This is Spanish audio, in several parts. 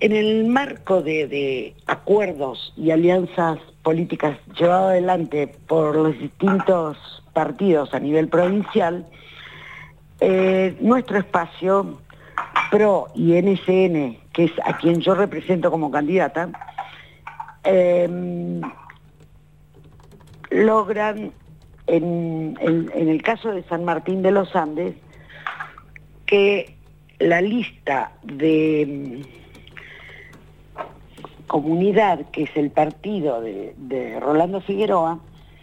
en el marco de acuerdos y alianzas políticas llevadas adelante por los distintos partidos a nivel provincial, nuestro espacio, PRO y NCN, que es a quien yo represento como candidata, logran, en el caso de San Martín de los Andes, que la lista de comunidad, que es el partido de Rolando Figueroa,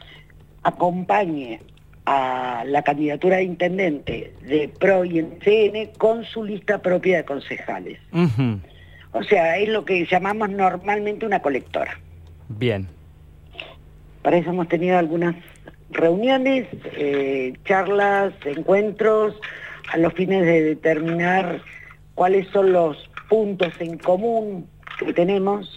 acompañe a la candidatura de intendente de PRO y NCN con su lista propia de concejales. Uh-huh. O sea, es lo que llamamos normalmente una colectora. Bien. Para eso hemos tenido algunas reuniones, charlas, encuentros, a los fines de determinar cuáles son los puntos en común que tenemos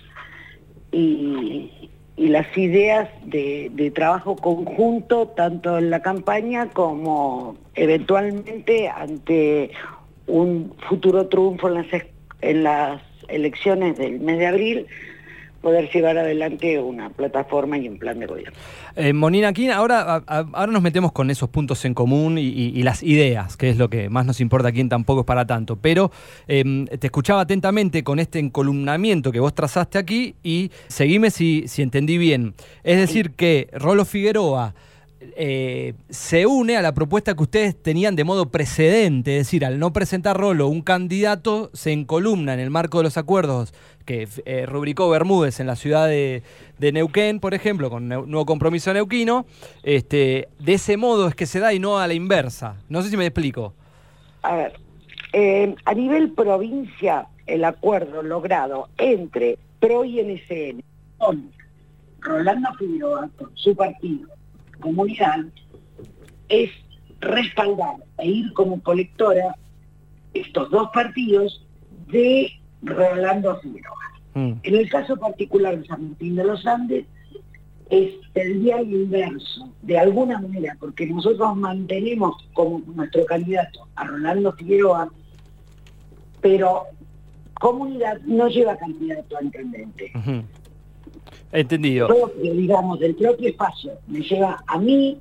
y las ideas de trabajo conjunto, tanto en la campaña como eventualmente ante un futuro triunfo en las elecciones del mes de abril, poder llevar adelante una plataforma y un plan de gobierno. Monina King, ahora nos metemos con esos puntos en común y las ideas, que es lo que más nos importa aquí en Tampoco es para tanto. Pero te escuchaba atentamente con este encolumnamiento que vos trazaste aquí y seguime si entendí bien. Es decir, que Rolo Figueroa se une a la propuesta que ustedes tenían de modo precedente, es decir, al no presentar Rolo un candidato, se encolumna en el marco de los acuerdos que rubricó Bermúdez en la ciudad de Neuquén, por ejemplo, con Nuevo Compromiso Neuquino. De ese modo es que se da y no a la inversa. No sé si me explico. A ver, a nivel provincia, el acuerdo logrado entre PRO y NCN con Rolando Figueroa, con su partido, comunidad, es respaldar e ir como colectora estos dos partidos de Rolando Figueroa. En el caso particular de San Martín de los Andes, es el día inverso, de alguna manera, porque nosotros mantenemos como nuestro candidato a Rolando Figueroa, pero comunidad no lleva candidato a intendente. Uh-huh. Entendido. Propio, digamos, del propio espacio, me lleva a mí,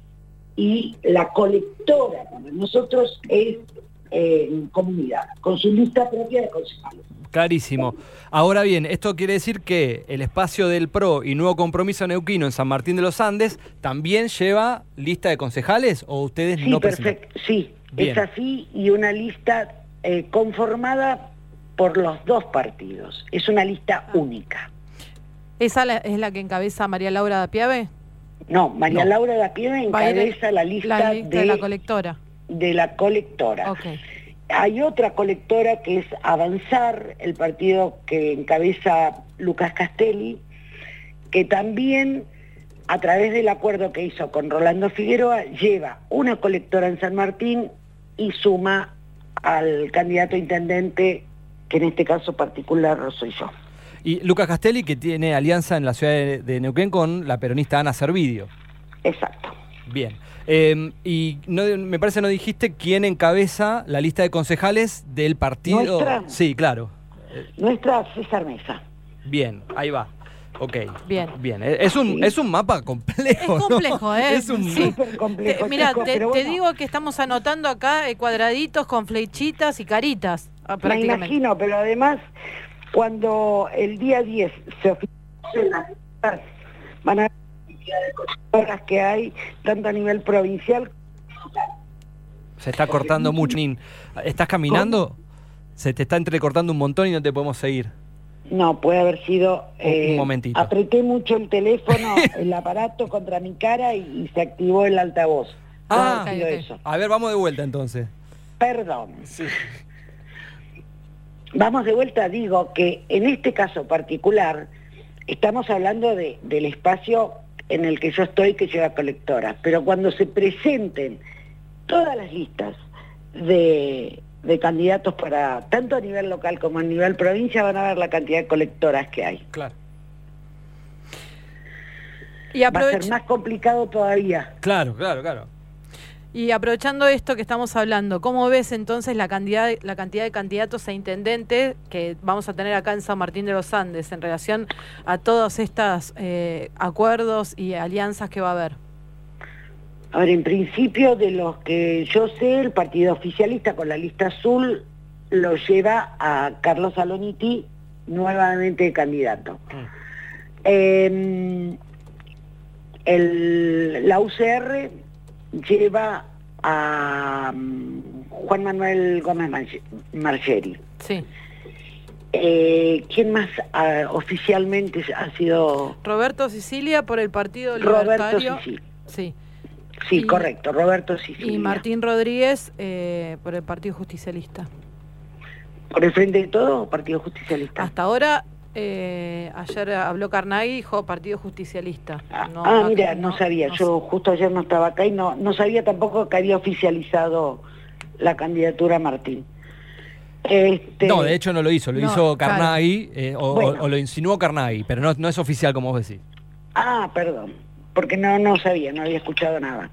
y la colectora para nosotros es comunidad, con su lista propia de concejales. Clarísimo. Ahora bien, esto quiere decir que el espacio del PRO y Nuevo Compromiso Neuquino en San Martín de los Andes también lleva lista de concejales, ¿o ustedes no presentan? Perfecto. Sí, bien. Es así, y una lista conformada por los dos partidos. Es una lista única. ¿Esa es la que encabeza María Laura Dapiave? No, María Laura Dapiave encabeza la lista de la colectora. De la colectora. Okay. Hay otra colectora que es Avanzar, el partido que encabeza Lucas Castelli, que también, a través del acuerdo que hizo con Rolando Figueroa, lleva una colectora en San Martín y suma al candidato a intendente, que en este caso particular soy yo. Y Lucas Castelli, que tiene alianza en la ciudad de Neuquén con la peronista Ana Servidio. Exacto. Bien. Y no, me parece no dijiste quién encabeza la lista de concejales del partido. ¿Nuestra? Sí, claro. Nuestra, César Mesa. Bien, ahí va. Ok. Bien. Es un mapa complejo. Es complejo, ¿no? ¿eh? Es un súper complejo. Mira, bueno, te digo que estamos anotando acá cuadraditos con flechitas y caritas. Me imagino, pero además, cuando el día 10 se oficialicen las listas, van a ver la cantidad de colectoras que hay, tanto a nivel provincial. Se está cortando mucho. ¿Estás caminando? ¿Cómo? Se te está entrecortando un montón y no te podemos seguir. No, puede haber sido... un momentito. Apreté mucho el teléfono, el aparato contra mi cara y se activó el altavoz. Okay. Eso. A ver, vamos de vuelta entonces. Perdón. Sí. Vamos de vuelta, digo que en este caso particular estamos hablando del espacio en el que yo estoy, que lleva colectoras, pero cuando se presenten todas las listas de candidatos para tanto a nivel local como a nivel provincia, van a ver la cantidad de colectoras que hay. Claro. Va a ser más complicado todavía. Claro. Y aprovechando esto que estamos hablando, ¿cómo ves entonces la cantidad de candidatos a intendentes que vamos a tener acá en San Martín de los Andes en relación a todos estos acuerdos y alianzas que va a haber? A ver, en principio, de los que yo sé, el partido oficialista con la lista azul lo lleva a Carlos Aloniti nuevamente candidato. La UCR lleva a Juan Manuel Gómez Margeri. Sí. ¿Quién más oficialmente ha sido? Roberto Sicilia por el Partido Roberto Libertario. Sicilia. Sí. Sí, correcto, Roberto Sicilia. Y Martín Rodríguez por el Partido Justicialista. ¿Por el Frente de Todos o Partido Justicialista? Hasta ahora, ayer habló Carnaghi, dijo Partido Justicialista. Mira, no sabía. Yo justo ayer no estaba acá y no sabía tampoco que había oficializado la candidatura a Martín. No, de hecho no lo hizo, hizo Carnaghi, bueno. o lo insinuó Carnaghi, pero no es oficial como vos decís. Perdón, porque no sabía, no había escuchado nada.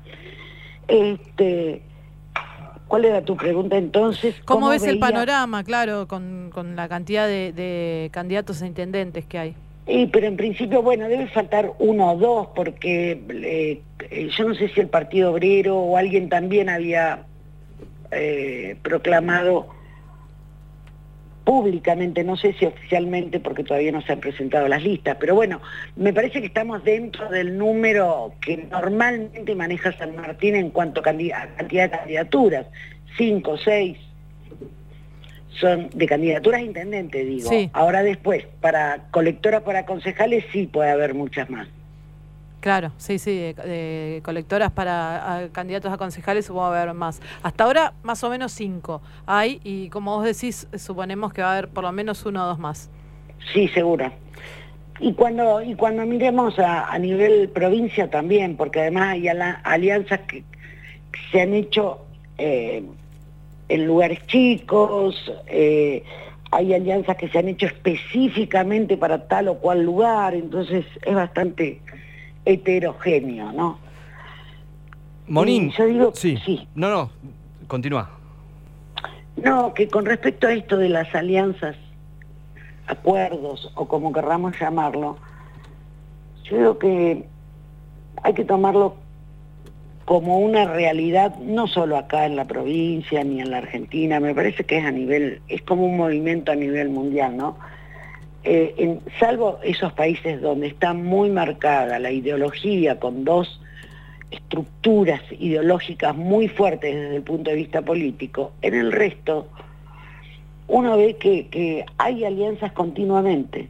¿Cuál era tu pregunta entonces? ¿Cómo ves el panorama, claro, con la cantidad de candidatos a intendentes que hay? Pero en principio, bueno, debe faltar uno o dos, porque yo no sé si el Partido Obrero o alguien también había proclamado públicamente, no sé si oficialmente, porque todavía no se han presentado las listas, pero bueno, me parece que estamos dentro del número que normalmente maneja San Martín en cuanto a cantidad de candidaturas, 5, 6, son de candidaturas a intendente, digo. Sí. Ahora después, para colectoras, para concejales, sí puede haber muchas más. Claro, sí, de colectoras para candidatos a concejales supongo que va a haber más. Hasta ahora más o menos 5 hay y como vos decís, suponemos que va a haber por lo menos 1 o 2 más. Sí, seguro. Y cuando miremos a nivel provincia también, porque además hay alianzas que se han hecho en lugares chicos, hay alianzas que se han hecho específicamente para tal o cual lugar, entonces es bastante heterogéneo, ¿no? Monín, yo digo, sí. No, continúa. No, que con respecto a esto de las alianzas, acuerdos o como querramos llamarlo, yo digo que hay que tomarlo como una realidad, no solo acá en la provincia ni en la Argentina, me parece que es como un movimiento a nivel mundial, ¿no? Salvo esos países donde está muy marcada la ideología con dos estructuras ideológicas muy fuertes desde el punto de vista político, en el resto uno ve que hay alianzas continuamente.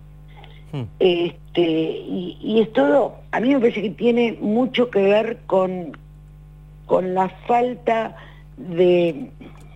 Y es todo, a mí me parece que tiene mucho que ver con la falta de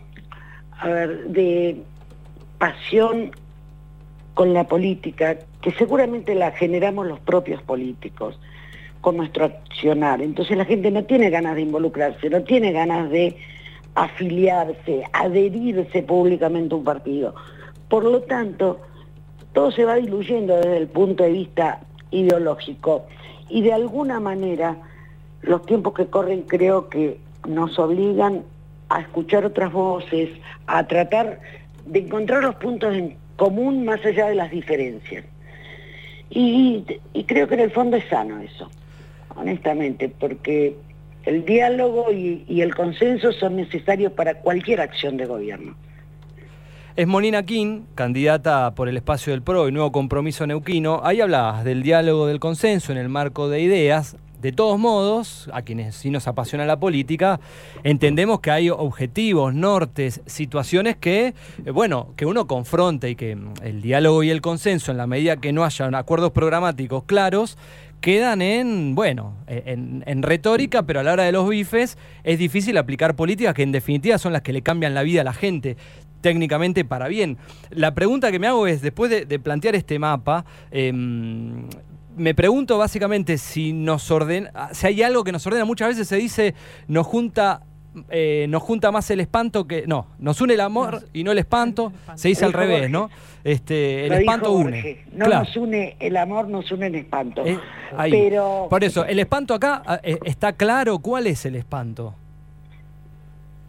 pasión con la política, que seguramente la generamos los propios políticos con nuestro accionar. Entonces la gente no tiene ganas de involucrarse, no tiene ganas de afiliarse, adherirse públicamente a un partido. Por lo tanto, todo se va diluyendo desde el punto de vista ideológico y de alguna manera los tiempos que corren creo que nos obligan a escuchar otras voces, a tratar de encontrar los puntos en común más allá de las diferencias. Y creo que en el fondo es sano eso, honestamente, porque el diálogo y el consenso son necesarios para cualquier acción de gobierno. Es Monina King, candidata por el espacio del PRO y Nuevo Compromiso Neuquino. Ahí hablabas del diálogo, del consenso en el marco de ideas. De todos modos, a quienes sí nos apasiona la política, entendemos que hay objetivos, nortes, situaciones que uno confronta y que el diálogo y el consenso, en la medida que no haya acuerdos programáticos claros, quedan en retórica, pero a la hora de los bifes es difícil aplicar políticas que en definitiva son las que le cambian la vida a la gente, técnicamente para bien. La pregunta que me hago es, después de plantear este mapa, me pregunto básicamente si hay algo que nos ordena. Muchas veces se dice nos junta más el espanto que... No, nos une el amor y no el espanto. Se dice al revés, ¿no? El espanto une. No claro. Nos une el amor, nos une el espanto. Ahí. Pero... Por eso, el espanto acá está claro. ¿Cuál es el espanto?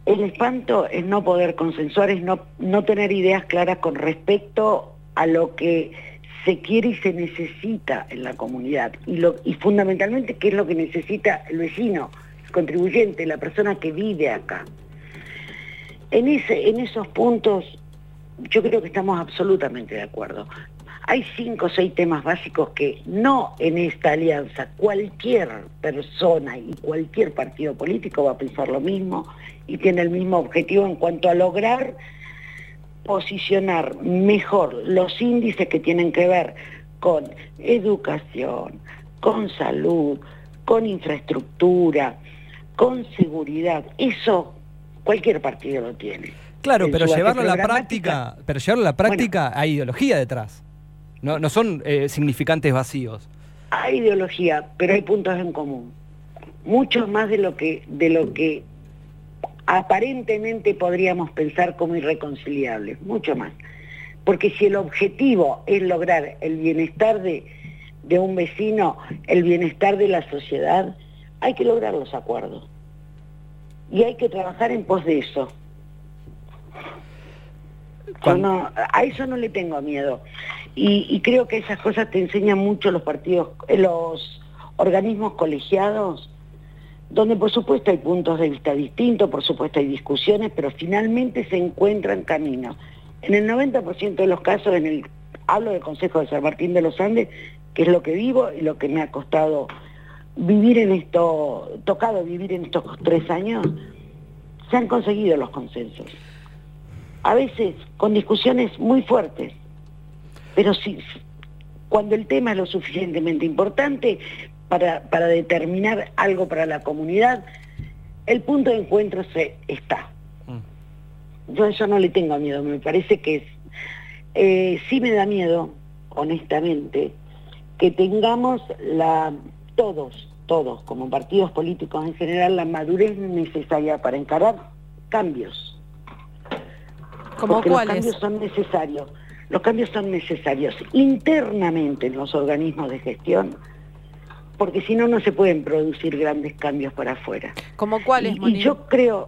El espanto es no poder consensuar, es no tener ideas claras con respecto a lo que se quiere y se necesita en la comunidad. Y fundamentalmente, ¿qué es lo que necesita el vecino, el contribuyente, la persona que vive acá? En esos puntos yo creo que estamos absolutamente de acuerdo. Hay 5 o 6 temas básicos que no en esta alianza, cualquier persona y cualquier partido político va a pensar lo mismo y tiene el mismo objetivo en cuanto a lograr posicionar mejor los índices que tienen que ver con educación, con salud, con infraestructura, con seguridad. Eso cualquier partido lo tiene. Claro, pero llevarlo a la práctica, bueno, hay ideología detrás. No son significantes vacíos. Hay ideología, pero hay puntos en común. Mucho más de lo que aparentemente podríamos pensar como irreconciliables, mucho más. Porque si el objetivo es lograr el bienestar de un vecino, el bienestar de la sociedad, hay que lograr los acuerdos. Y hay que trabajar en pos de eso. A eso no le tengo miedo. Y creo que esas cosas te enseñan mucho los organismos colegiados, donde por supuesto hay puntos de vista distintos, por supuesto hay discusiones, pero finalmente se encuentran caminos. En el 90% de los casos, hablo del Consejo de San Martín de los Andes, que es lo que vivo y lo que me ha costado tocado vivir en estos 3 años, se han conseguido los consensos. A veces con discusiones muy fuertes, pero sí, cuando el tema es lo suficientemente importante para determinar algo para la comunidad, el punto de encuentro está. Yo a eso no le tengo miedo, me parece que sí me da miedo, honestamente, que tengamos todos, como partidos políticos en general, la madurez necesaria para encarar cambios. ¿Cómo cuáles? Los cambios son necesarios internamente en los organismos de gestión, porque si no, no se pueden producir grandes cambios para afuera. ¿Cómo cuáles, y yo creo,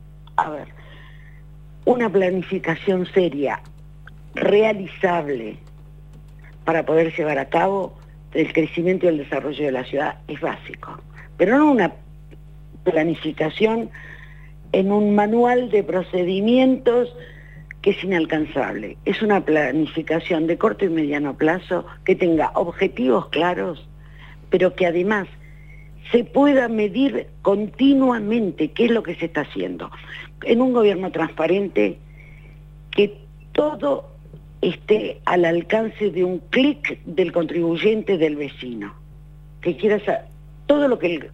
una planificación seria, realizable, para poder llevar a cabo el crecimiento y el desarrollo de la ciudad es básico. Pero no una planificación en un manual de procedimientos que es inalcanzable. Es una planificación de corto y mediano plazo que tenga objetivos claros, pero que además se pueda medir continuamente qué es lo que se está haciendo. En un gobierno transparente, que todo esté al alcance de un clic del contribuyente, del vecino, que quiera saber todo lo que...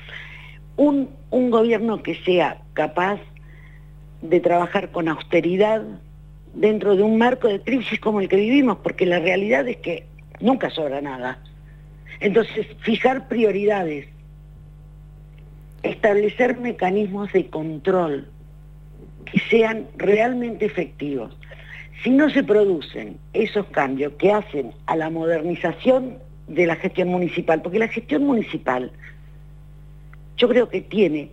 Un gobierno que sea capaz de trabajar con austeridad dentro de un marco de crisis como el que vivimos, porque la realidad es que nunca sobra nada. Entonces, fijar prioridades, establecer mecanismos de control que sean realmente efectivos. Si no se producen esos cambios que hacen a la modernización de la gestión municipal, porque la gestión municipal yo creo que tiene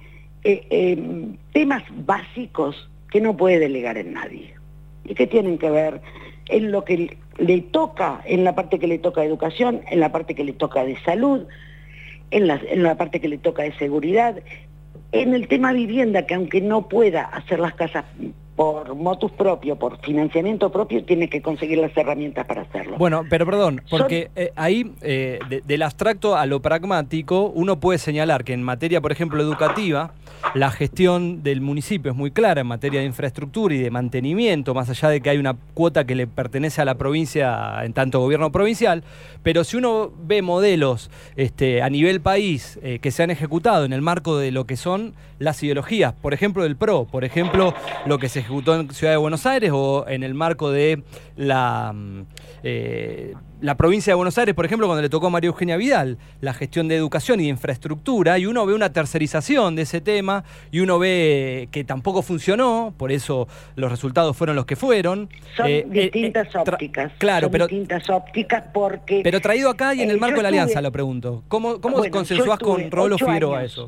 temas básicos que no puede delegar en nadie y que tienen que ver en lo que le toca, en la parte que le toca de educación, en la parte que le toca de salud, en la parte que le toca de seguridad, en el tema vivienda, que aunque no pueda hacer las casas por motus propio, por financiamiento propio, tiene que conseguir las herramientas para hacerlo. Bueno, pero perdón, porque ahí, del abstracto a lo pragmático, uno puede señalar que en materia, por ejemplo, educativa, la gestión del municipio es muy clara en materia de infraestructura y de mantenimiento, más allá de que hay una cuota que le pertenece a la provincia en tanto gobierno provincial, pero si uno ve modelos a nivel país que se han ejecutado en el marco de lo que son las ideologías, por ejemplo del PRO, por ejemplo lo que se ejecutó en Ciudad de Buenos Aires o en el marco de la provincia de Buenos Aires, por ejemplo, cuando le tocó a María Eugenia Vidal, la gestión de educación y de infraestructura, y uno ve una tercerización de ese tema, y uno ve que tampoco funcionó, por eso los resultados fueron los que fueron. Son distintas ópticas. Claro, son distintas ópticas pero traído acá y en el marco de la alianza, lo pregunto. ¿Cómo consensuás con Rodolfo Figueroa eso?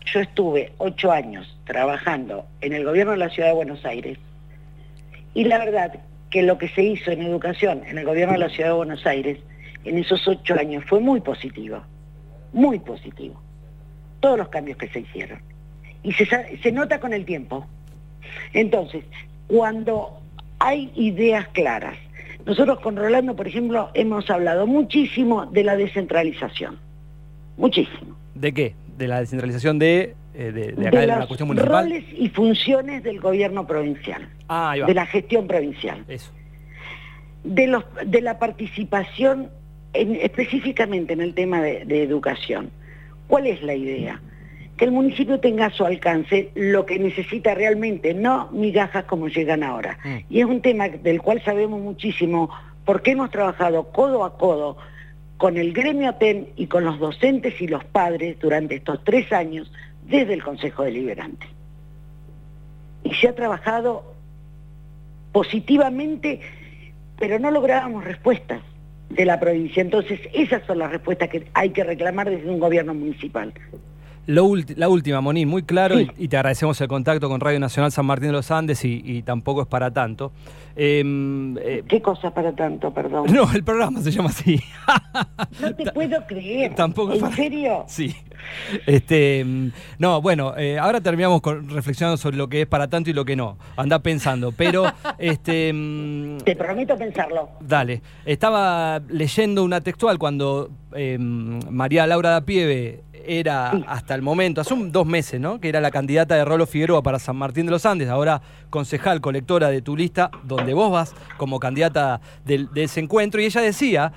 yo estuve 8 años trabajando en el gobierno de la Ciudad de Buenos Aires y la verdad que lo que se hizo en educación en el gobierno de la Ciudad de Buenos Aires en esos 8 años fue muy positivo, muy positivo. Todos los cambios que se hicieron. Y se nota con el tiempo. Entonces, cuando hay ideas claras, nosotros con Rolando, por ejemplo, hemos hablado muchísimo de la descentralización. Muchísimo. ¿De qué? ¿De la descentralización de acá de la cuestión municipal? Roles y funciones del gobierno provincial. Ahí va. De la gestión provincial. Eso. De la participación específicamente en el tema de educación. ¿Cuál es la idea? Que el municipio tenga a su alcance lo que necesita realmente, no migajas como llegan ahora. Y es un tema del cual sabemos muchísimo porque hemos trabajado codo a codo con el gremio ATEN y con los docentes y los padres durante estos 3 años desde el Consejo Deliberante. Y se ha trabajado positivamente, pero no lográbamos respuestas de la provincia. Entonces, esas son las respuestas que hay que reclamar desde un gobierno municipal. La última, Moni, muy claro, sí. y te agradecemos el contacto con Radio Nacional San Martín de los Andes y tampoco es para tanto. ¿Qué cosa para tanto, perdón? No, el programa se llama así. No te puedo creer. Tampoco ¿En serio? Sí. No, bueno, ahora terminamos reflexionando sobre lo que es para tanto y lo que no. Andá pensando, pero... Te prometo pensarlo. Dale. Estaba leyendo una textual cuando María Laura da Pieve era hasta el momento, hace 2 meses, ¿no? Que era la candidata de Rolo Figueroa para San Martín de los Andes, ahora concejal, colectora de tu lista, donde vos vas como candidata de ese encuentro, y ella decía,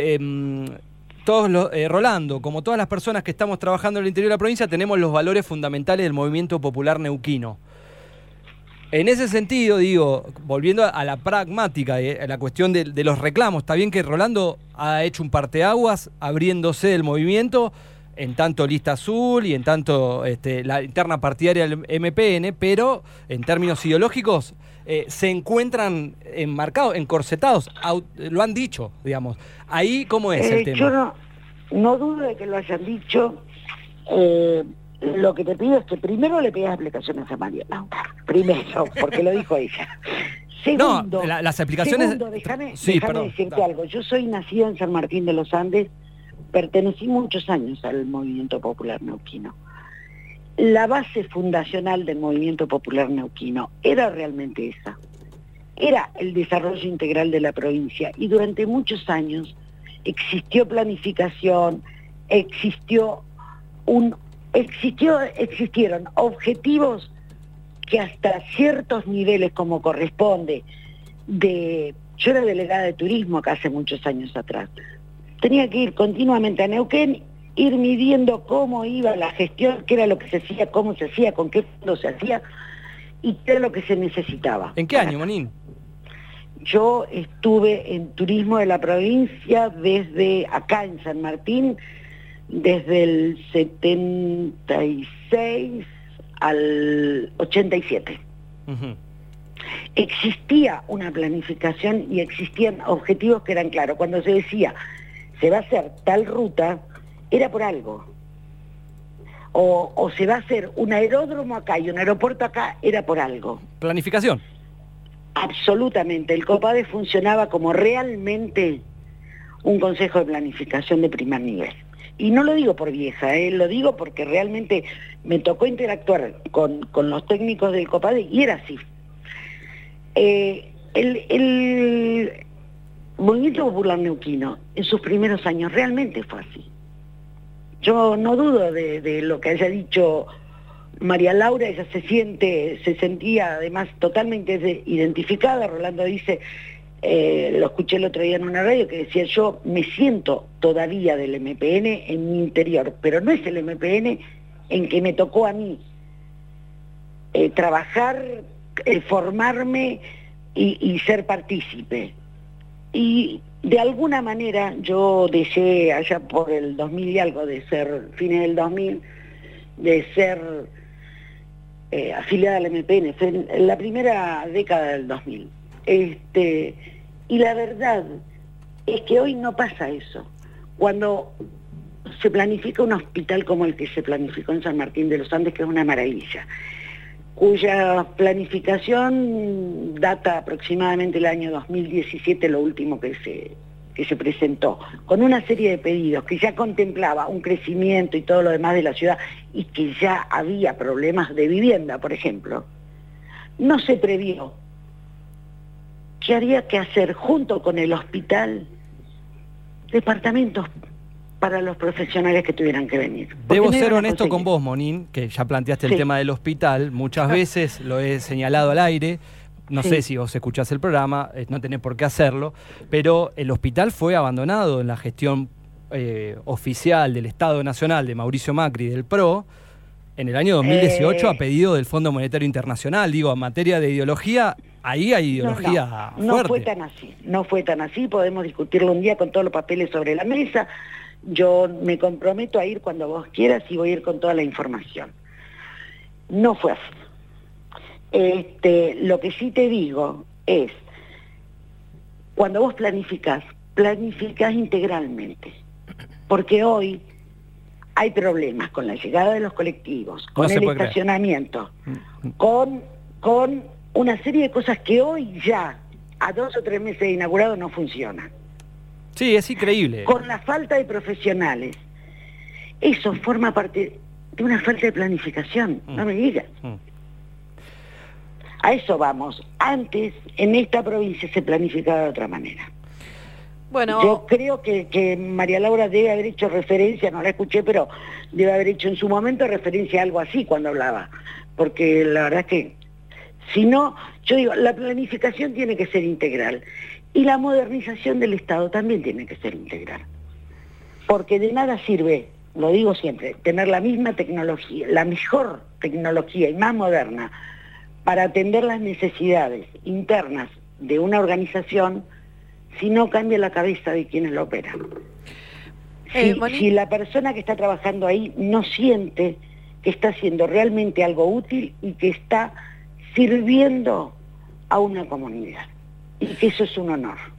Rolando, como todas las personas que estamos trabajando en el interior de la provincia, tenemos los valores fundamentales del movimiento popular neuquino. En ese sentido, digo, volviendo a la pragmática, a la cuestión de los reclamos, está bien que Rolando ha hecho un parteaguas abriéndose del movimiento, en tanto lista azul y en tanto la interna partidaria del MPN, pero en términos ideológicos se encuentran enmarcados, encorsetados, lo han dicho, digamos. Ahí, ¿cómo es el tema? Yo no dudo de que lo hayan dicho. Lo que te pido es que primero le pidas explicaciones a María Laura. Primero, porque lo dijo ella. Segundo, no, las explicaciones... déjame sí, decirte algo. Yo soy nacida en San Martín de los Andes, pertenecí muchos años al movimiento popular neuquino. La base fundacional del movimiento popular neuquino era realmente esa. Era el desarrollo integral de la provincia y durante muchos años existió planificación, existieron objetivos que hasta ciertos niveles como corresponde yo era delegada de turismo acá hace muchos años atrás. Tenía que ir continuamente a Neuquén, ir midiendo cómo iba la gestión, qué era lo que se hacía, cómo se hacía, con qué fondo se hacía y qué era lo que se necesitaba. ¿En qué año, Monín? Yo estuve en turismo de la provincia desde acá en San Martín, desde el 76 al 87. Uh-huh. Existía una planificación y existían objetivos que eran claros. Cuando se decía, se va a hacer tal ruta, era por algo. O se va a hacer un aeródromo acá y un aeropuerto acá, era por algo. Planificación. Absolutamente. El COPADE funcionaba como realmente un consejo de planificación de primer nivel. Y no lo digo por vieja, lo digo porque realmente me tocó interactuar con los técnicos del COPADE y era así. El movimiento popular neuquino en sus primeros años realmente fue así. Yo no dudo de lo que haya dicho María Laura, ella se sentía además totalmente identificada. Rolando dice, lo escuché el otro día en una radio que decía, yo me siento todavía del MPN en mi interior, pero no es el MPN en que me tocó a mí trabajar, formarme y ser partícipe. Y de alguna manera yo dejé allá por el 2000 y algo, de ser fines del 2000, de ser afiliada al MPN, fue en la primera década del 2000. Y la verdad es que hoy no pasa eso. Cuando se planifica un hospital como el que se planificó en San Martín de los Andes, que es una maravilla, cuya planificación data aproximadamente el año 2017, lo último que se presentó, con una serie de pedidos que ya contemplaba un crecimiento y todo lo demás de la ciudad, y que ya había problemas de vivienda, por ejemplo, no se previó que había que hacer junto con el hospital departamentos para los profesionales que tuvieran que venir. Debo ser honesto con vos, Monín, que ya planteaste el Sí. tema del hospital. Muchas veces lo he señalado al aire. No Sí. sé si vos escuchás el programa, no tenés por qué hacerlo, pero el hospital fue abandonado en la gestión oficial del Estado Nacional de Mauricio Macri del PRO en el año 2018 a pedido del Fondo Monetario Internacional. Digo, en materia de ideología, ahí hay ideología fuerte. No fue tan así, no fue tan así, podemos discutirlo un día con todos los papeles sobre la mesa. Yo me comprometo a ir cuando vos quieras y voy a ir con toda la información. No fue así. Lo que sí te digo es, cuando vos planificás integralmente, porque hoy hay problemas con la llegada de los colectivos, con el estacionamiento, con una serie de cosas que hoy ya, a 2 o 3 meses de inaugurado, no funcionan. Sí, es increíble. Con la falta de profesionales. Eso forma parte de una falta de planificación, no me digas. A eso vamos. Antes, en esta provincia se planificaba de otra manera. Bueno, yo creo que María Laura debe haber hecho referencia, no la escuché, pero debe haber hecho en su momento referencia a algo así cuando hablaba. Porque la verdad es que, si no, yo digo, la planificación tiene que ser integral. Y la modernización del Estado también tiene que ser integral. Porque de nada sirve, lo digo siempre, tener la misma tecnología, la mejor tecnología y más moderna para atender las necesidades internas de una organización si no cambia la cabeza de quienes lo operan. Si la persona que está trabajando ahí no siente que está haciendo realmente algo útil y que está sirviendo a una comunidad. Y que eso es un honor.